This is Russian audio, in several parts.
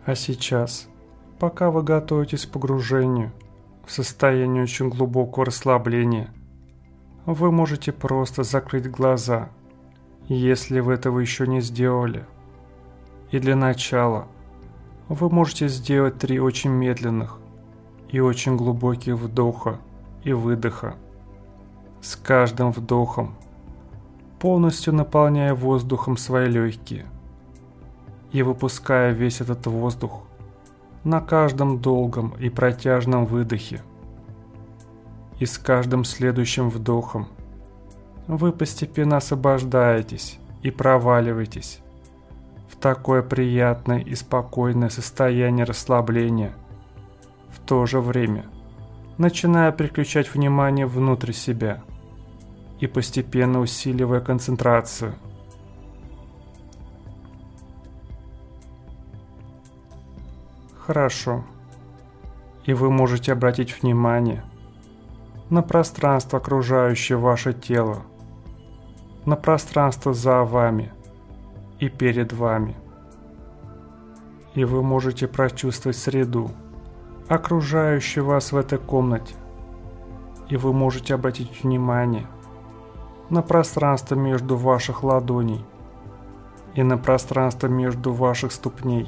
А сейчас, пока вы готовитесь к погружению в состояние очень глубокого расслабления, вы можете просто закрыть глаза, если вы этого еще не сделали. И для начала вы можете сделать 3 очень медленных и очень глубоких вдоха и выдоха. С каждым вдохом полностью наполняя воздухом свои легкие и выпуская весь этот воздух на каждом долгом и протяжном выдохе. И с каждым следующим вдохом вы постепенно освобождаетесь и проваливаетесь в такое приятное и спокойное состояние расслабления, в то же время начиная переключать внимание внутрь себя и постепенно усиливая концентрацию. Хорошо. И вы можете обратить внимание на пространство, окружающее ваше тело, на пространство за вами и перед вами. И вы можете прочувствовать среду, окружающую вас в этой комнате. И вы можете обратить внимание на пространство между ваших ладоней и на пространство между ваших ступней.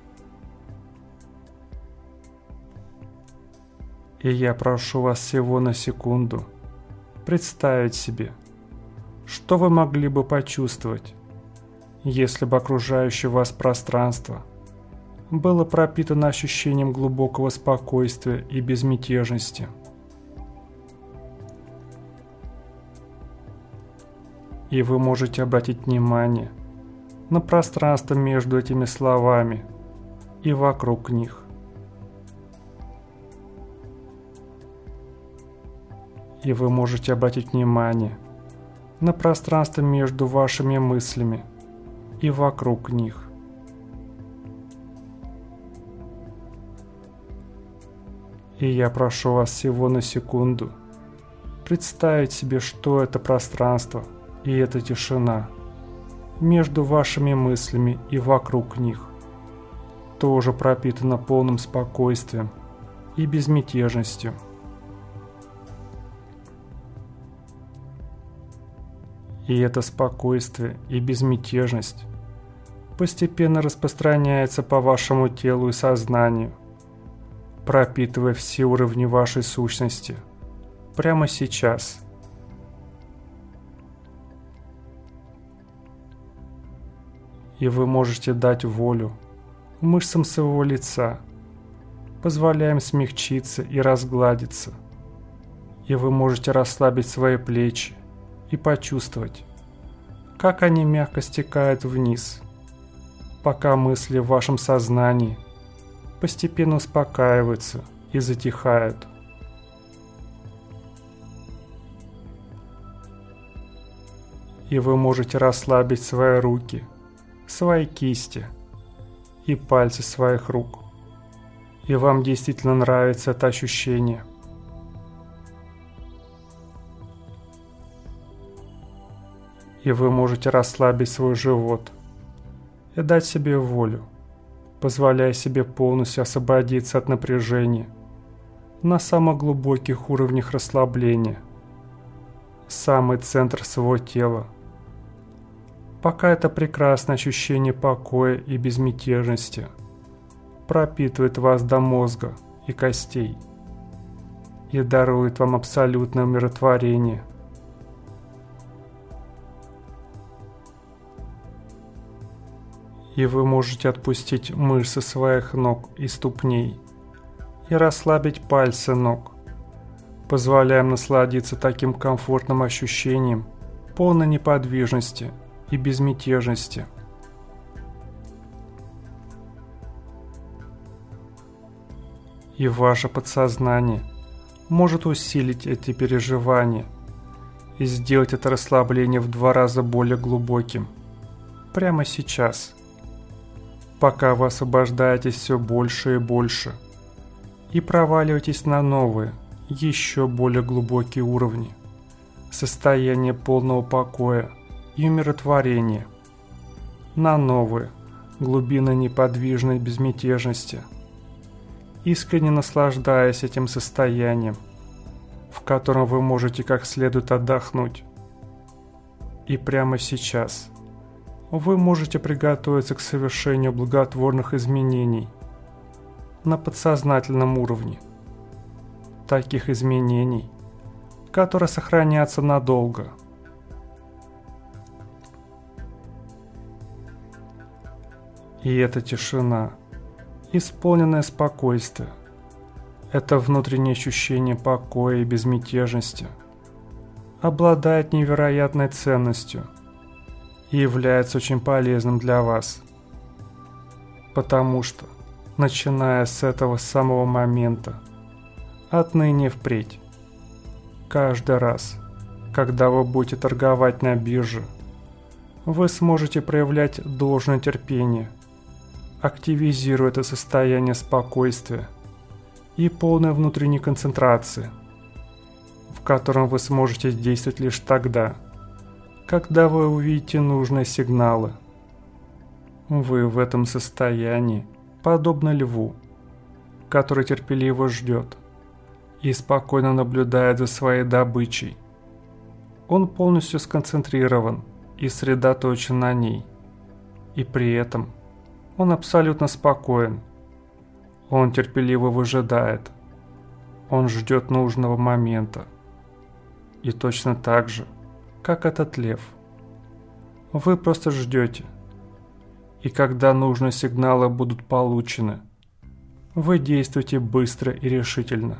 И я прошу вас всего на секунду представить себе, что вы могли бы почувствовать, если бы окружающее вас пространство было пропитано ощущением глубокого спокойствия и безмятежности. И вы можете обратить внимание на пространство между этими словами и вокруг них. И вы можете обратить внимание на пространство между вашими мыслями и вокруг них. И я прошу вас всего на секунду представить себе, что это пространство и эта тишина между вашими мыслями и вокруг них тоже пропитана полным спокойствием и безмятежностью. И это спокойствие и безмятежность постепенно распространяется по вашему телу и сознанию, пропитывая все уровни вашей сущности прямо сейчас. И вы можете дать волю мышцам своего лица, позволяя им смягчиться и разгладиться. И вы можете расслабить свои плечи и почувствовать, как они мягко стекают вниз, пока мысли в вашем сознании постепенно успокаиваются и затихают. И вы можете расслабить свои руки, свои кисти и пальцы своих рук. И вам действительно нравится это ощущение. И вы можете расслабить свой живот и дать себе волю, позволяя себе полностью освободиться от напряжения на самых глубоких уровнях расслабления, самый центр своего тела, пока это прекрасное ощущение покоя и безмятежности пропитывает вас до мозга и костей и дарует вам абсолютное умиротворение. И вы можете отпустить мышцы своих ног и ступней и расслабить пальцы ног, позволяя им насладиться таким комфортным ощущением полной неподвижности и безмятежности. И ваше подсознание может усилить эти переживания и сделать это расслабление в 2 раза более глубоким прямо сейчас, пока вы освобождаетесь все больше и больше и проваливаетесь на новые, еще более глубокие уровни состояния полного покоя и умиротворения, на новые, глубины неподвижной безмятежности, искренне наслаждаясь этим состоянием, в котором вы можете как следует отдохнуть. И прямо сейчас вы можете приготовиться к совершению благотворных изменений на подсознательном уровне, таких изменений, которые сохранятся надолго. И эта тишина, исполненное спокойствие, это внутреннее ощущение покоя и безмятежности обладает невероятной ценностью и является очень полезным для вас, потому что, начиная с этого самого момента, отныне впредь, каждый раз, когда вы будете торговать на бирже, вы сможете проявлять должное терпение, активизируя это состояние спокойствия и полной внутренней концентрации, в котором вы сможете действовать лишь тогда, когда вы увидите нужные сигналы. Вы в этом состоянии подобны льву, который терпеливо ждет и спокойно наблюдает за своей добычей. Он полностью сконцентрирован и сосредоточен на ней, и при этом он абсолютно спокоен. Он терпеливо выжидает. Он ждет нужного момента. И точно так же, как этот лев, вы просто ждете. И когда нужные сигналы будут получены, вы действуете быстро и решительно.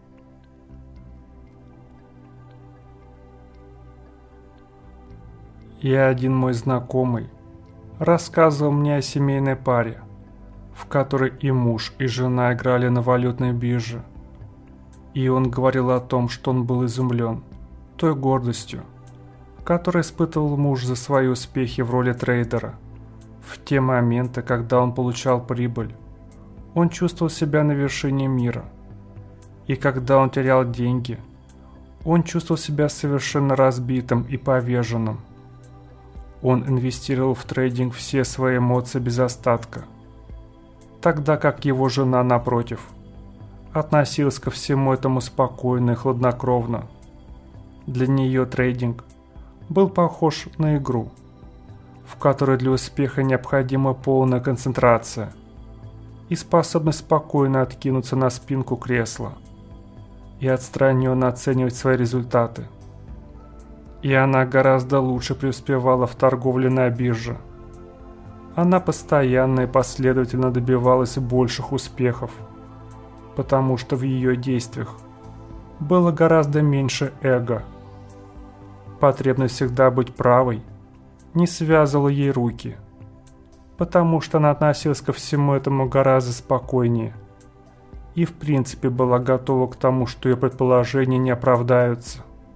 И один мой знакомый рассказывал мне о семейной паре, в которой и муж, и жена играли на валютной бирже. И он говорил о том, что он был изумлен той гордостью, которую испытывал муж за свои успехи в роли трейдера. В те моменты, когда он получал прибыль, он чувствовал себя на вершине мира. И когда он терял деньги, он чувствовал себя совершенно разбитым и поверженным. Он инвестировал в трейдинг все свои эмоции без остатка, тогда как его жена, напротив, относилась ко всему этому спокойно и хладнокровно. Для нее трейдинг был похож на игру, в которой для успеха необходима полная концентрация и способность спокойно откинуться на спинку кресла и отстраненно оценивать свои результаты. И она гораздо лучше преуспевала в торговле на бирже. Она постоянно и последовательно добивалась больших успехов, потому что в ее действиях было гораздо меньше эго. Потребность всегда быть правой не связывала ей руки, потому что она относилась ко всему этому гораздо спокойнее и в принципе была готова к тому, что ее предположения не оправдаются.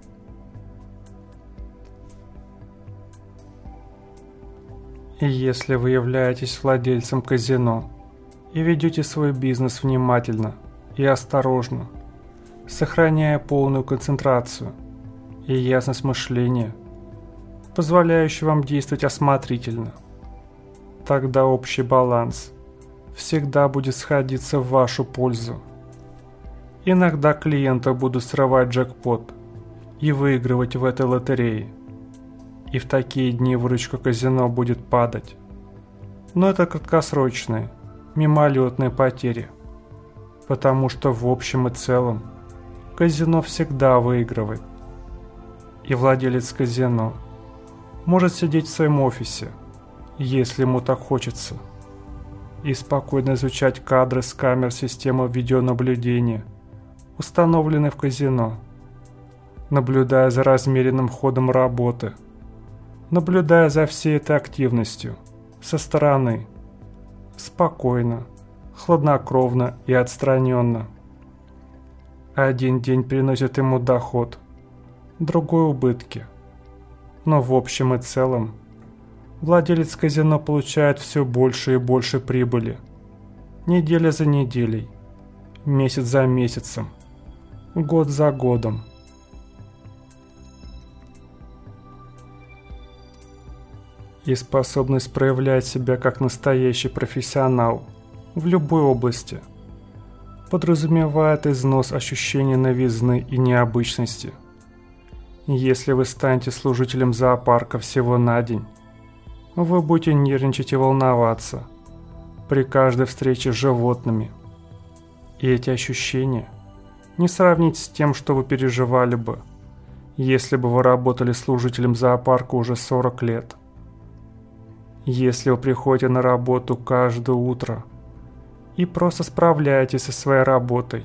И если вы являетесь владельцем казино и ведете свой бизнес внимательно и осторожно, сохраняя полную концентрацию и ясность мышления, позволяющую вам действовать осмотрительно, тогда общий баланс всегда будет сходиться в вашу пользу. Иногда клиенты будут срывать джекпот и выигрывать в этой лотерее. И в такие дни выручка казино будет падать. Но это краткосрочные, мимолетные потери, потому что в общем и целом казино всегда выигрывает. И владелец казино может сидеть в своем офисе, если ему так хочется, и спокойно изучать кадры с камер системы видеонаблюдения, установленной в казино, наблюдая за размеренным ходом работы, наблюдая за всей этой активностью со стороны, спокойно, хладнокровно и отстраненно. Один день приносит ему доход, другой убытки. Но в общем и целом владелец казино получает все больше и больше прибыли, неделя за неделей, месяц за месяцем, год за годом. и способность проявлять себя как настоящий профессионал в любой области подразумевает износ ощущения новизны и необычности. Если вы станете служителем зоопарка всего на день, вы будете нервничать и волноваться при каждой встрече с животными. И эти ощущения не сравнить с тем, что вы переживали бы, если бы вы работали служителем зоопарка уже 40 лет. Если вы приходите на работу каждое утро и просто справляетесь со своей работой,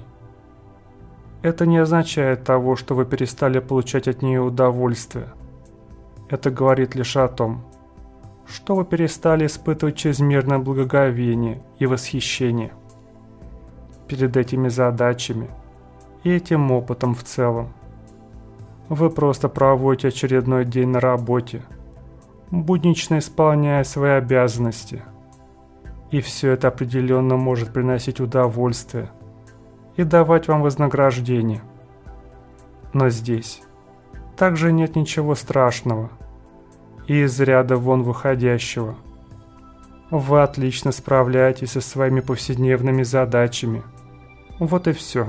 это не означает того, что вы перестали получать от нее удовольствие. Это говорит лишь о том, что вы перестали испытывать чрезмерное благоговение и восхищение перед этими задачами и этим опытом в целом. Вы просто проводите очередной день на работе, буднично исполняя свои обязанности. И все это определенно может приносить удовольствие и давать вам вознаграждение. Но здесь также нет ничего страшного и из ряда вон выходящего. Вы отлично справляетесь со своими повседневными задачами. Вот и все.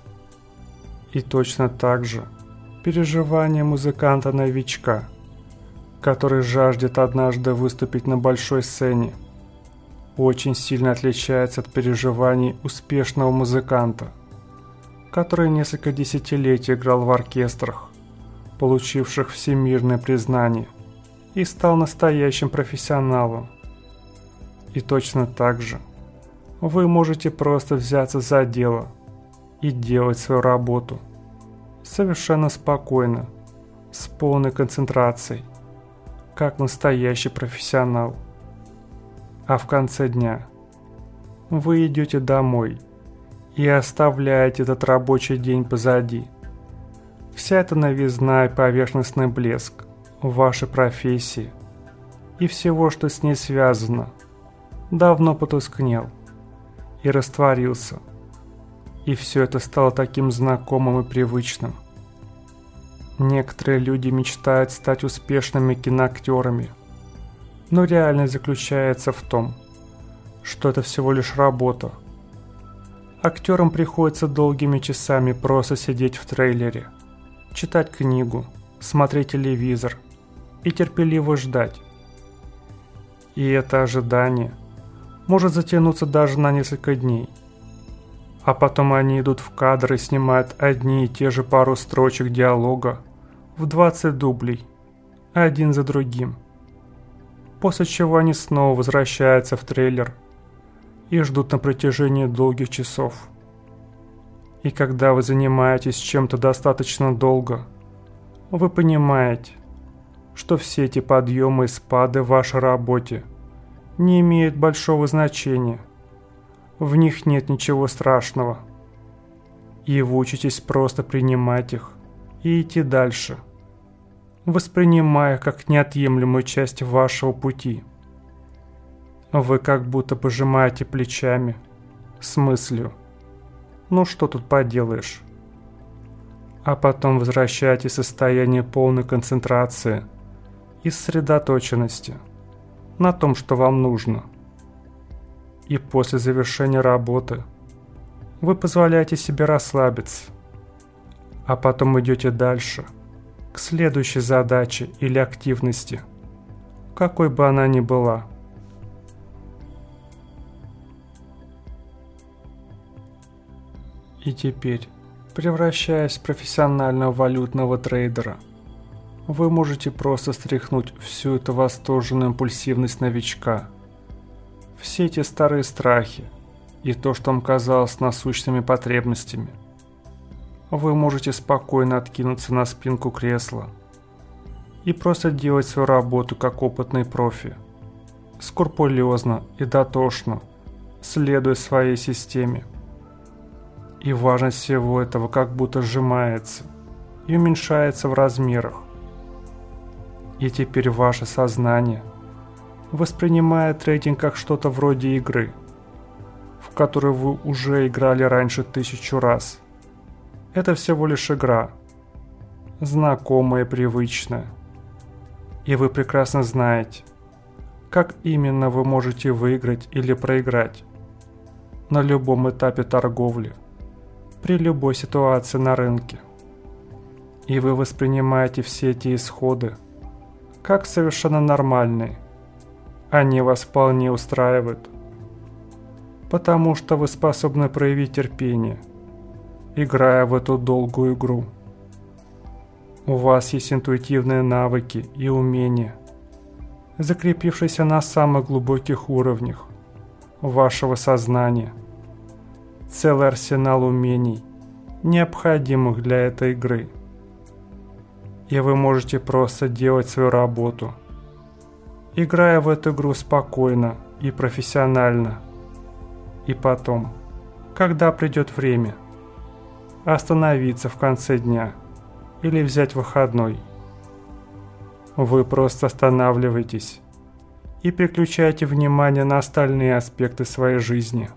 И точно так же переживание музыканта-новичка, который жаждет однажды выступить на большой сцене, очень сильно отличается от переживаний успешного музыканта, который несколько десятилетий играл в оркестрах, получивших всемирное признание, и стал настоящим профессионалом. И точно так же вы можете просто взяться за дело и делать свою работу совершенно спокойно, с полной концентрацией, как настоящий профессионал. А в конце дня вы идете домой и оставляете этот рабочий день позади. Вся эта новизна и поверхностный блеск вашей профессии и всего, что с ней связано, давно потускнел и растворился, и все это стало таким знакомым и привычным. Некоторые люди мечтают стать успешными киноактерами, но реальность заключается в том, что это всего лишь работа. Актерам приходится долгими часами просто сидеть в трейлере, читать книгу, смотреть телевизор и терпеливо ждать. И это ожидание может затянуться даже на несколько дней. А потом они идут в кадр и снимают одни и те же пару строчек диалога в 20 дублей, один за другим. После чего они снова возвращаются в трейлер и ждут на протяжении долгих часов. И когда вы занимаетесь чем-то достаточно долго, вы понимаете, что все эти подъемы и спады в вашей работе не имеют большого значения. В них нет ничего страшного. И вы учитесь просто принимать их и идти дальше, воспринимая их как неотъемлемую часть вашего пути. Вы как будто пожимаете плечами с мыслью: ну что тут поделаешь? А потом возвращаетесь в состояние полной концентрации и сосредоточенности на том, что вам нужно. И после завершения работы вы позволяете себе расслабиться, а потом идете дальше, к следующей задаче или активности, какой бы она ни была. И теперь, превращаясь в профессионального валютного трейдера, вы можете просто стряхнуть всю эту восторженную импульсивность новичка, все эти старые страхи и то, что вам казалось насущными потребностями. Вы можете спокойно откинуться на спинку кресла и просто делать свою работу как опытный профи, скрупулезно и дотошно, следуя своей системе. И важность всего этого как будто сжимается и уменьшается в размерах. И теперь ваше сознание воспринимает трейдинг как что-то вроде игры, в которую вы уже играли раньше 1000 раз. Это всего лишь игра, знакомая и привычная. И вы прекрасно знаете, как именно вы можете выиграть или проиграть на любом этапе торговли, при любой ситуации на рынке. И вы воспринимаете все эти исходы как совершенно нормальные. Они вас вполне устраивают, потому что вы способны проявить терпение, играя в эту долгую игру. У вас есть интуитивные навыки и умения, закрепившиеся на самых глубоких уровнях вашего сознания, целый арсенал умений, необходимых для этой игры. И вы можете просто делать свою работу, играя в эту игру спокойно и профессионально. И потом, когда придет время, остановиться в конце дня или взять выходной. Вы просто останавливаетесь и переключаете внимание на остальные аспекты своей жизни.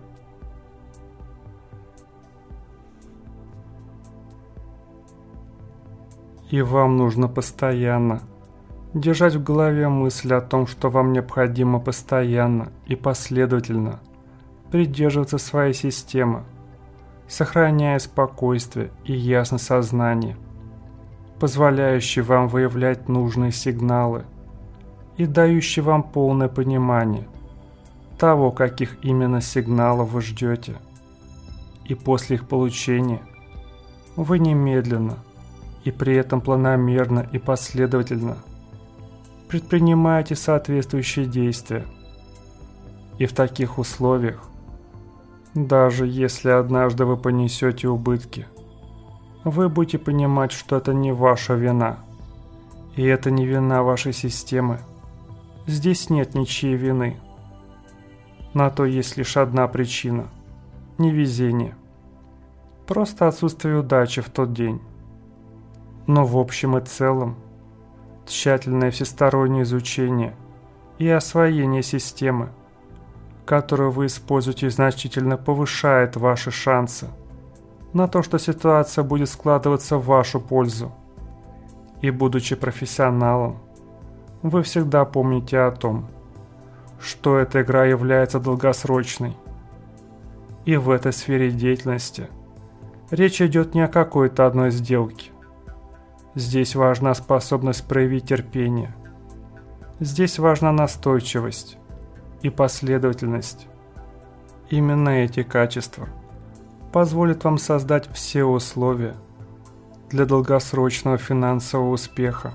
И вам нужно постоянно держать в голове мысль о том, что вам необходимо постоянно и последовательно придерживаться своей системы, сохраняя спокойствие и ясность сознания, позволяющие вам выявлять нужные сигналы и дающие вам полное понимание того, каких именно сигналов вы ждете. И после их получения вы немедленно и при этом планомерно и последовательно предпринимаете соответствующие действия. И в таких условиях, даже если однажды вы понесете убытки, вы будете понимать, что это не ваша вина. И это не вина вашей системы. Здесь нет ничьей вины. На то есть лишь одна причина – невезение. Просто отсутствие удачи в тот день. Но в общем и целом, тщательное всестороннее изучение и освоение системы, которую вы используете, значительно повышает ваши шансы на то, что ситуация будет складываться в вашу пользу. И будучи профессионалом, вы всегда помните о том, что эта игра является долгосрочной. И в этой сфере деятельности речь идет не о какой-то одной сделке. Здесь важна способность проявить терпение. Здесь важна настойчивость и последовательность. Именно эти качества позволят вам создать все условия для долгосрочного финансового успеха.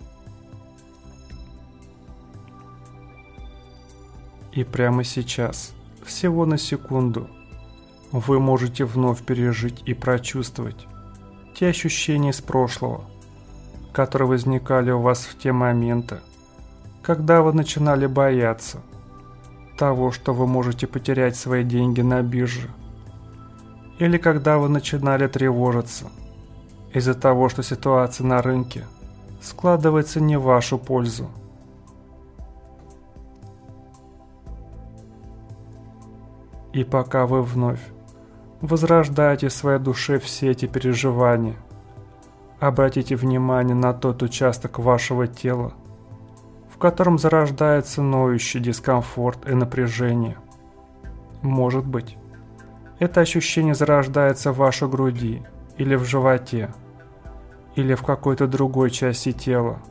И прямо сейчас, всего на секунду, вы можете вновь пережить и прочувствовать те ощущения из прошлого, которые возникали у вас в те моменты, когда вы начинали бояться того, что вы можете потерять свои деньги на бирже, или когда вы начинали тревожиться из-за того, что ситуация на рынке складывается не в вашу пользу. И пока вы вновь возрождаете в своей душе все эти переживания, обратите внимание на тот участок вашего тела, в котором зарождается ноющий дискомфорт и напряжение. Может быть, это ощущение зарождается в вашей груди или в животе, или в какой-то другой части тела.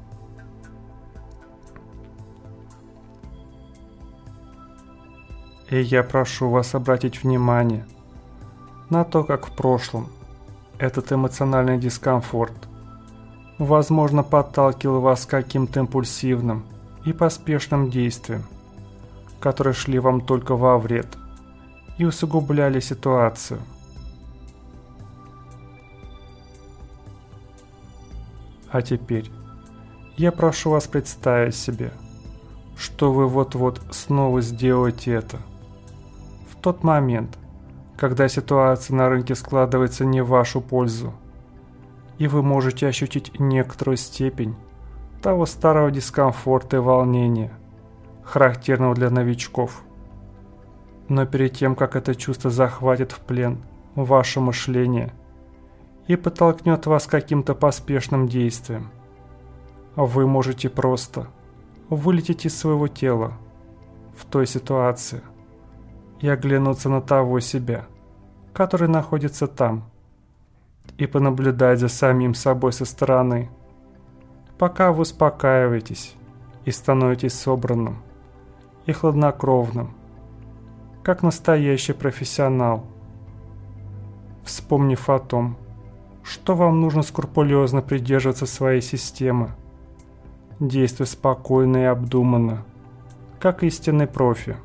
И я прошу вас обратить внимание на то, как в прошлом этот эмоциональный дискомфорт, возможно, подталкивал вас к каким-то импульсивным и поспешным действиям, которые шли вам только во вред и усугубляли ситуацию. А теперь я прошу вас представить себе, что вы вот-вот снова сделаете это. В тот момент, когда ситуация на рынке складывается не в вашу пользу, и вы можете ощутить некоторую степень того старого дискомфорта и волнения, характерного для новичков. Но перед тем, как это чувство захватит в плен ваше мышление и подтолкнет вас к каким-то поспешным действиям, вы можете просто вылететь из своего тела в той ситуации и оглянуться на того себя, который находится там, и понаблюдать за самим собой со стороны, пока вы успокаиваетесь и становитесь собранным и хладнокровным, как настоящий профессионал, вспомнив о том, что вам нужно скрупулезно придерживаться своей системы, действуя спокойно и обдуманно, как истинный профи.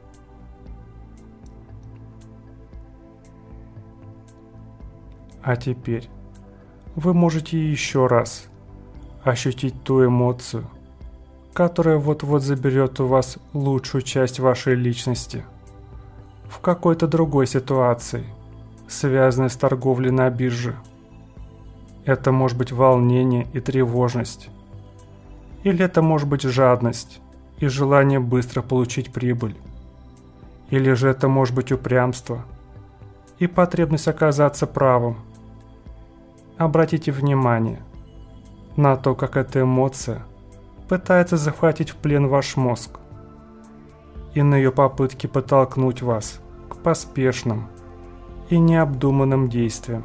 А теперь вы можете еще раз ощутить ту эмоцию, которая вот-вот заберет у вас лучшую часть вашей личности в какой-то другой ситуации, связанной с торговлей на бирже. Это может быть волнение и тревожность. Или это может быть жадность и желание быстро получить прибыль. Или же это может быть упрямство и потребность оказаться правым. Обратите внимание на то, как эта эмоция пытается захватить в плен ваш мозг и на ее попытки подтолкнуть вас к поспешным и необдуманным действиям.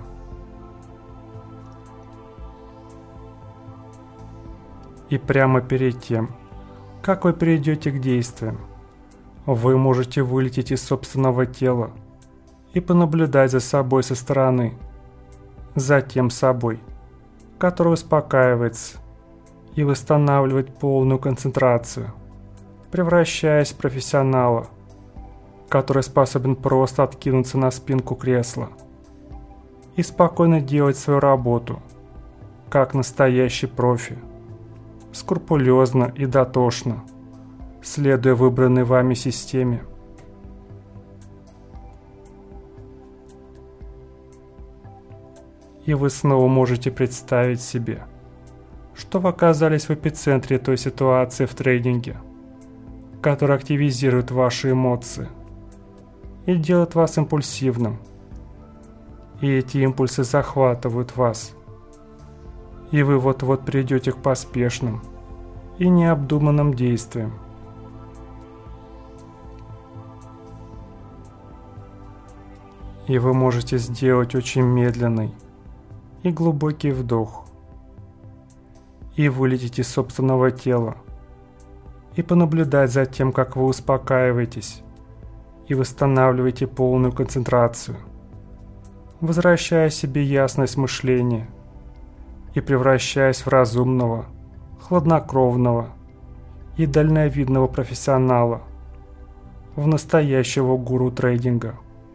И прямо перед тем, как вы перейдете к действиям, вы можете вылететь из собственного тела и понаблюдать за собой со стороны, за тем собой, который успокаивается и восстанавливает полную концентрацию, превращаясь в профессионала, который способен просто откинуться на спинку кресла и спокойно делать свою работу, как настоящий профи, скрупулезно и дотошно, следуя выбранной вами системе. И вы снова можете представить себе, что вы оказались в эпицентре той ситуации в трейдинге, которая активизирует ваши эмоции и делает вас импульсивным. И эти импульсы захватывают вас. И вы вот-вот перейдете к поспешным и необдуманным действиям. И вы можете сделать очень медленный и глубокий вдох и вылететь из собственного тела и понаблюдать за тем, как вы успокаиваетесь и восстанавливаете полную концентрацию, возвращая себе ясность мышления и превращаясь в разумного, хладнокровного и дальновидного профессионала, в настоящего гуру трейдинга.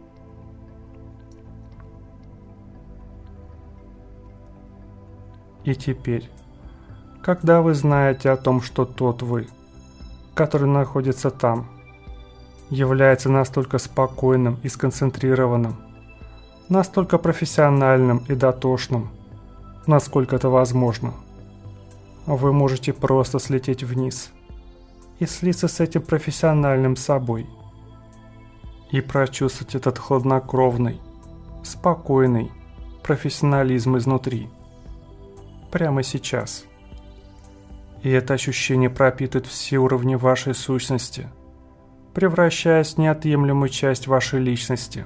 И теперь, когда вы знаете о том, что тот вы, который находится там, является настолько спокойным и сконцентрированным, настолько профессиональным и дотошным, насколько это возможно, вы можете просто слететь вниз и слиться с этим профессиональным собой и прочувствовать этот хладнокровный, спокойный профессионализм изнутри, прямо сейчас. И это ощущение пропитывает все уровни вашей сущности, превращаясь в неотъемлемую часть вашей личности.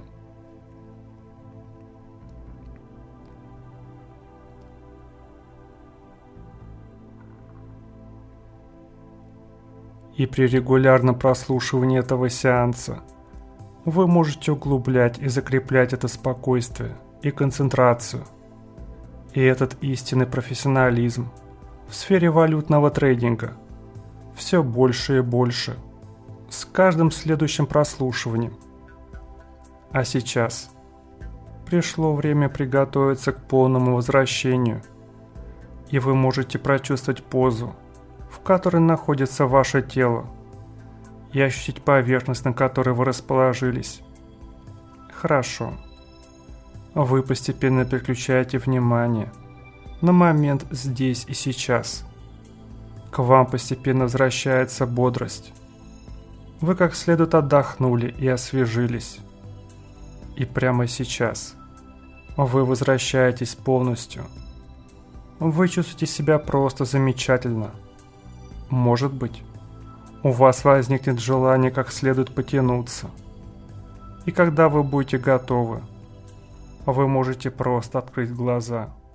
И при регулярном прослушивании этого сеанса вы можете углублять и закреплять это спокойствие и концентрацию, и этот истинный профессионализм в сфере валютного трейдинга все больше и больше с каждым следующим прослушиванием. А сейчас пришло время приготовиться к полному возвращению, и вы можете прочувствовать позу, в которой находится ваше тело, и ощутить поверхность, на которой вы расположились. Хорошо. Вы постепенно переключаете внимание на момент здесь и сейчас. К вам постепенно возвращается бодрость. Вы как следует отдохнули и освежились. И прямо сейчас вы возвращаетесь полностью. Вы чувствуете себя просто замечательно. Может быть, у вас возникнет желание как следует потянуться. И когда вы будете готовы, вы можете просто открыть глаза.